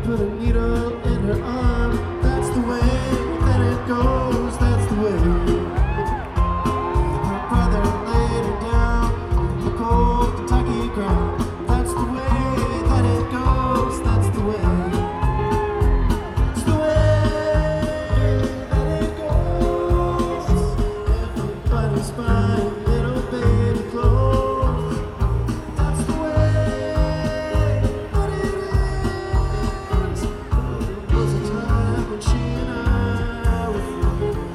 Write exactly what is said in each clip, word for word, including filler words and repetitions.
put a needle in her arm. That's the way that it goes, that's the way. Her brother laid her down in the cold Kentucky ground. That's the way that it goes, that's the way. That's the way that it goes. Everybody's buying little baby clothes. That's the way that it is. There was a time when she and I were friends.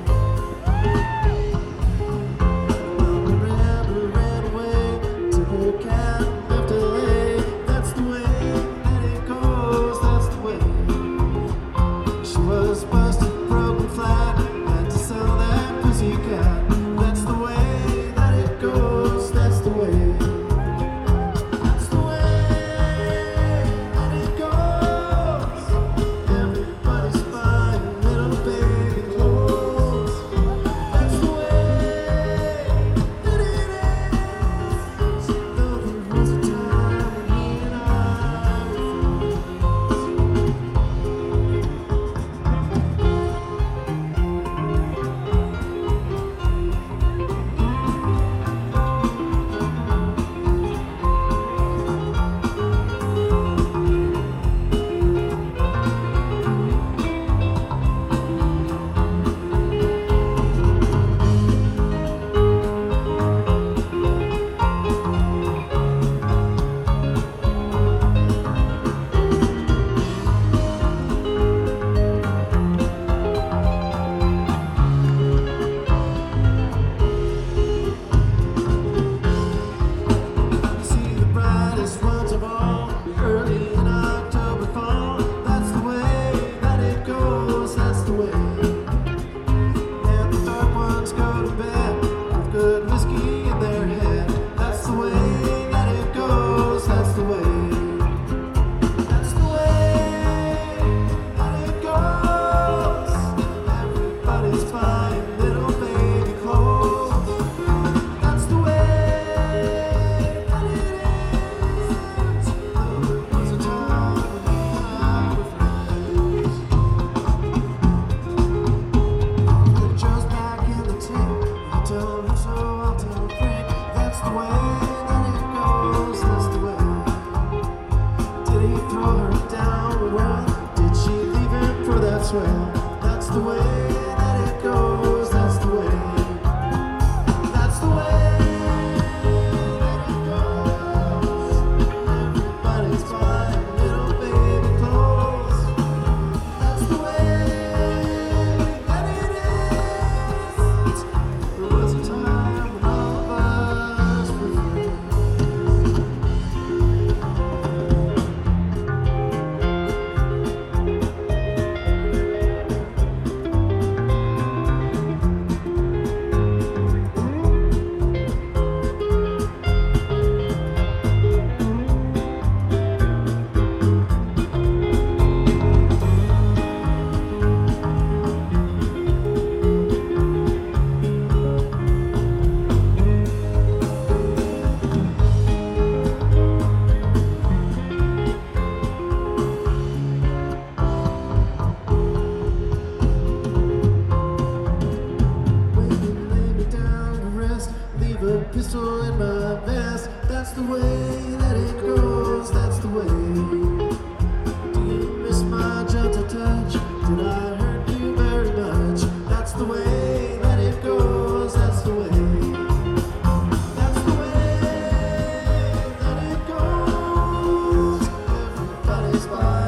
Malcolm Randall ran away to her cat left to lay. That's the way that it goes, that's the way. She was busted, broken flat, had to sell that pussy cat. That's the way that it goes, that's the way. That's the way that it goes. Everybody's buying little baby clothes. That's the way that it is. Though there was a time when he and I were see the brightest ones of all, early in October fall. That's the way that it goes, that's the way. And the dark ones go to bed with good whiskey in their head. That's the way that it goes, that's the way. That's the way that it goes. Everybody's buying little baby clothes. That's the way that it is. There was a time when you and I were friends. Put Joe's back in the tank. You tell him so, I'll tell Frank. That's the way that it goes, that's the way. Did he throw her down the well? Did she leave him for that swell? That's the way that it goes, that's the way. That's the way that it goes. Everybody's buying little baby clothes. That's the way that it is. There was a time when all of us were friends. When you lay me down to rest, leave a pistol in my vest. That's the way that it goes, that's the way. Do you miss my gentle touch? Did I hurt you very much? That's the way that it goes, that's the way. That's the way that it goes. Everybody's buying